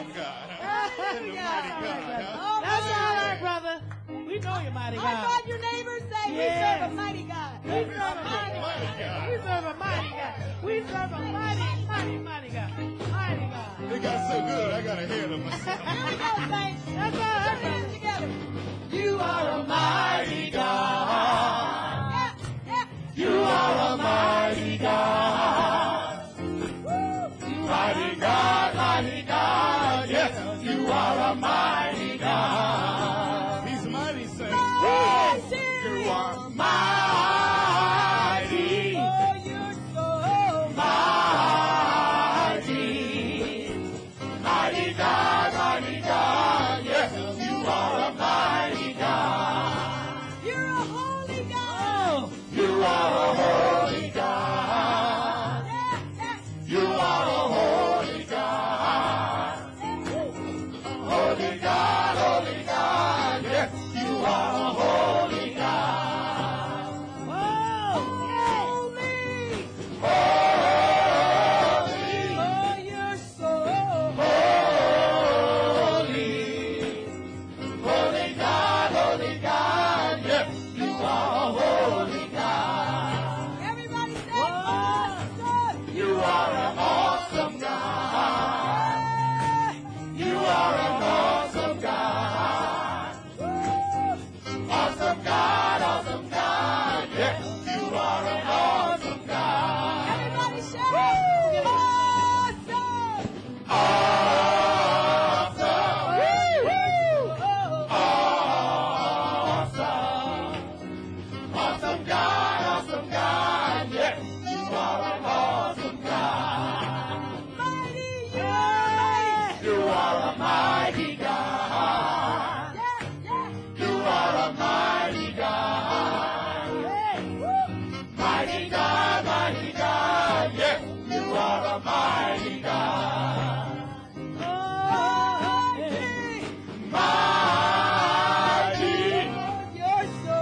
awesome God. And the mighty God. That's all right, brother. We know you're mighty God. High five your neighbor and say, we serve a mighty God. We serve a mighty God. We serve a mighty God. We serve a mighty, mighty, mighty God. Mighty God. They got so good, I got ahead of myself. Here we go, saints. That's all Put your right, hands brother. together. You are a mighty God. Yeah, yeah. You are a mighty God. Mighty God, mighty God. Yes, you are a mighty God. He's mighty, saints. Mighty. You are Mighty. Oh, you're so Mighty. Mighty God, mighty God. Yes, you are a mighty God. You're a holy God. You are a holy God. Yeah, yeah. You are a holy God. Holy God, holy God. Yes, you are a holy God. Holy. Holy. Oh, you're so Holy. Holy God, holy God. Yes, you are a holy God. Everybody say, awesome. You are an awesome God. You are an awesome God. Awesome God, awesome God. Yes, you are an awesome God. Everybody shout, awesome. Awesome. Awesome. Awesome God, awesome God. Yes, you are an awesome God. Mighty, You are a mighty God. yeah, yeah. You are a mighty God. Mighty God, mighty God. Yes, you are a mighty God. Mighty, You're so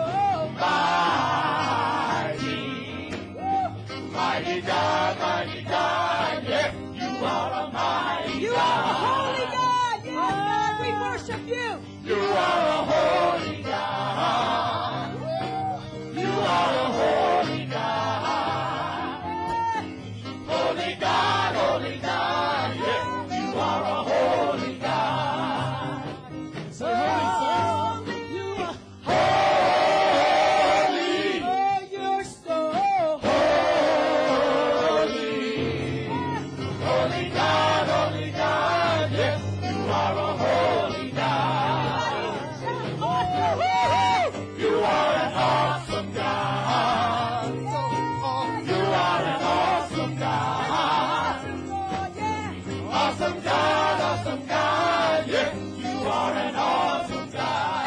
mighty. Mighty God, mighty God. Yes, you are a mighty You are a God. holy God. Yes, God, we worship you. You are a holy God. You are a holy God. Holy God, holy God. Yes, you are a holy God. Say holy, saints. You are holy. Oh, you're so Holy. Holy God, holy God. Yes, you are a holy God. You are an awesome God. You are an awesome God. Awesome God, awesome God. Yes, you are an awesome God.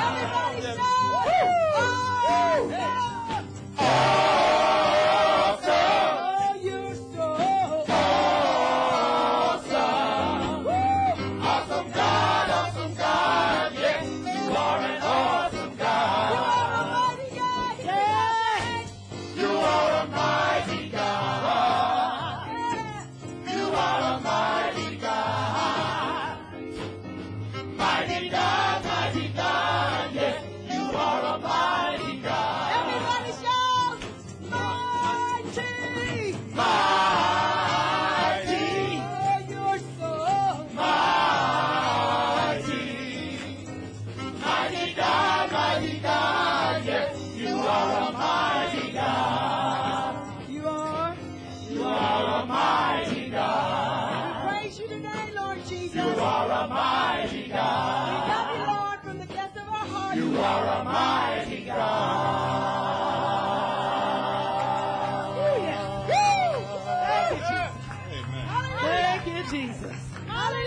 Awesome. Awesome. Awesome God, awesome God. Yes, you are an awesome God. You are a mighty God. You are a mighty God. Mighty God, mighty God. Yes, you are a mighty God. Everybody shout, mighty! Mighty. Oh, you're so Mighty. Mighty God, mighty God. Yes, you are a mighty God. You are. You are a mighty God. Praise you today, Lord Jesus. You are a mighty We God. love you, Lord, from the depths of our heart. You are a mighty